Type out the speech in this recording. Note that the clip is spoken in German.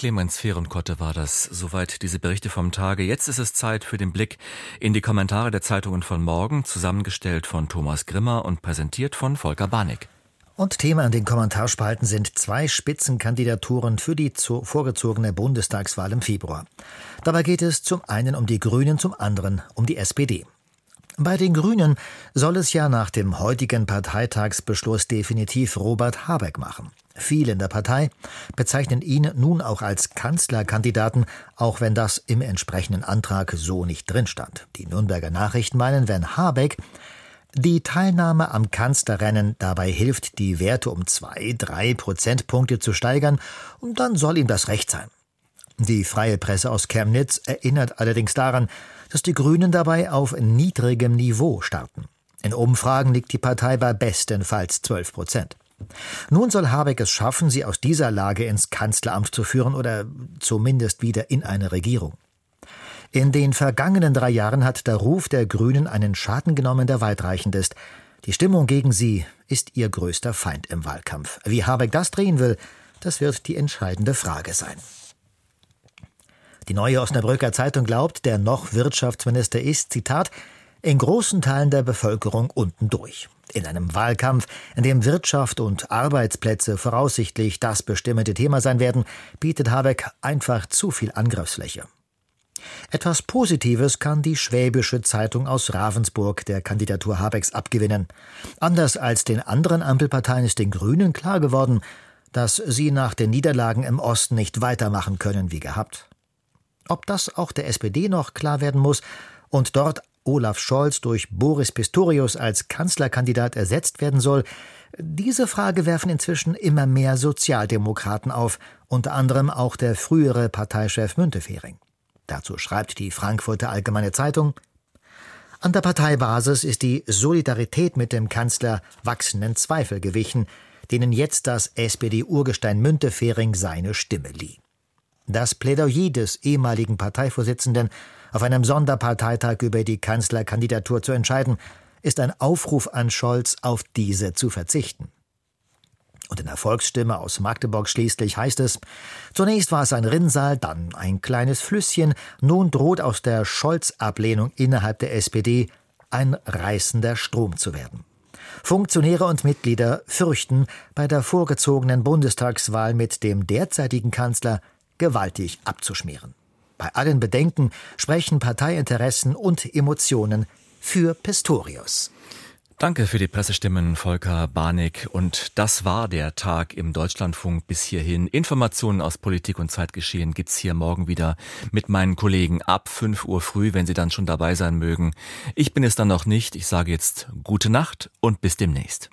Clemens Fehrenkotte war das. Soweit diese Berichte vom Tage. Jetzt ist es Zeit für den Blick in die Kommentare der Zeitungen von morgen, zusammengestellt von Thomas Grimmer und präsentiert von Volker Barnig. Und Thema in den Kommentarspalten sind 2 Spitzenkandidaturen für die vorgezogene Bundestagswahl im Februar. Dabei geht es zum einen um die Grünen, zum anderen um die SPD. Bei den Grünen soll es ja nach dem heutigen Parteitagsbeschluss definitiv Robert Habeck machen. Viele in der Partei bezeichnen ihn nun auch als Kanzlerkandidaten, auch wenn das im entsprechenden Antrag so nicht drin stand. Die Nürnberger Nachrichten meinen, wenn Habeck die Teilnahme am Kanzlerrennen dabei hilft, die Werte um 2-3 Prozentpunkte zu steigern, und dann soll ihm das recht sein. Die Freie Presse aus Chemnitz erinnert allerdings daran, dass die Grünen dabei auf niedrigem Niveau starten. In Umfragen liegt die Partei bei bestenfalls 12%. Nun soll Habeck es schaffen, sie aus dieser Lage ins Kanzleramt zu führen oder zumindest wieder in eine Regierung. In den vergangenen 3 Jahren hat der Ruf der Grünen einen Schaden genommen, der weitreichend ist. Die Stimmung gegen sie ist ihr größter Feind im Wahlkampf. Wie Habeck das drehen will, das wird die entscheidende Frage sein. Die Neue Osnabrücker Zeitung glaubt, der noch Wirtschaftsminister ist, Zitat, in großen Teilen der Bevölkerung unten durch. In einem Wahlkampf, in dem Wirtschaft und Arbeitsplätze voraussichtlich das bestimmende Thema sein werden, bietet Habeck einfach zu viel Angriffsfläche. Etwas Positives kann die Schwäbische Zeitung aus Ravensburg der Kandidatur Habecks abgewinnen. Anders als den anderen Ampelparteien ist den Grünen klar geworden, dass sie nach den Niederlagen im Osten nicht weitermachen können wie gehabt. Ob das auch der SPD noch klar werden muss und dort Olaf Scholz durch Boris Pistorius als Kanzlerkandidat ersetzt werden soll, diese Frage werfen inzwischen immer mehr Sozialdemokraten auf, unter anderem auch der frühere Parteichef Müntefering. Dazu schreibt die Frankfurter Allgemeine Zeitung: An der Parteibasis ist die Solidarität mit dem Kanzler wachsenden Zweifel gewichen, denen jetzt das SPD-Urgestein Müntefering seine Stimme lieh. Das Plädoyer des ehemaligen Parteivorsitzenden, auf einem Sonderparteitag über die Kanzlerkandidatur zu entscheiden, ist ein Aufruf an Scholz, auf diese zu verzichten. Und in der Volksstimme aus Magdeburg schließlich heißt es: Zunächst war es ein Rinnsal, dann ein kleines Flüsschen, nun droht aus der Scholz-Ablehnung innerhalb der SPD ein reißender Strom zu werden. Funktionäre und Mitglieder fürchten, bei der vorgezogenen Bundestagswahl mit dem derzeitigen Kanzler gewaltig abzuschmieren. Bei allen Bedenken sprechen Parteiinteressen und Emotionen für Pistorius. Danke für die Pressestimmen, Volker Barnig. Und das war der Tag im Deutschlandfunk bis hierhin. Informationen aus Politik und Zeitgeschehen gibt's hier morgen wieder mit meinen Kollegen ab 5 Uhr früh, wenn Sie dann schon dabei sein mögen. Ich bin es dann noch nicht. Ich sage jetzt gute Nacht und bis demnächst.